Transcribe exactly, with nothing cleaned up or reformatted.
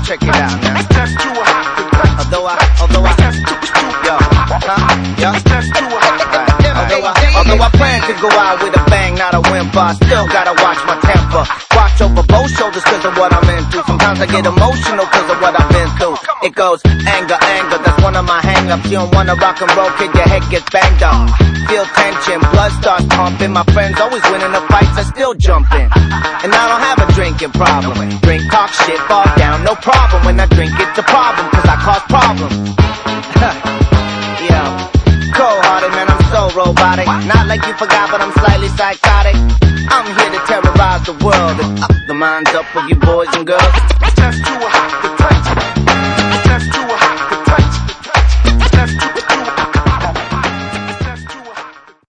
check it out now. Although I, although I, yo, huh, yo, although I, although I plan to go out with a bang, not a whimper, I still gotta watch my temper. Watch over both shoulders cause of what I'm into. Sometimes I get emotional cause of what I've been through. It goes anger, anger, that's one of my hang-ups. You don't wanna rock and roll, kid, your head gets banged up. Feel tension, blood starts pumping. My friends always winning the fights, I still jump in. And I don't have a drinking problem. Drink, talk shit, fall down, no problem. When I drink, it's a problem, cause I cause problems. Yeah, cold-hearted, man, I'm so robotic. Not like you forgot, but I'm slightly psychotic. I'm here to terrorize the world and up the minds up of you boys and girls.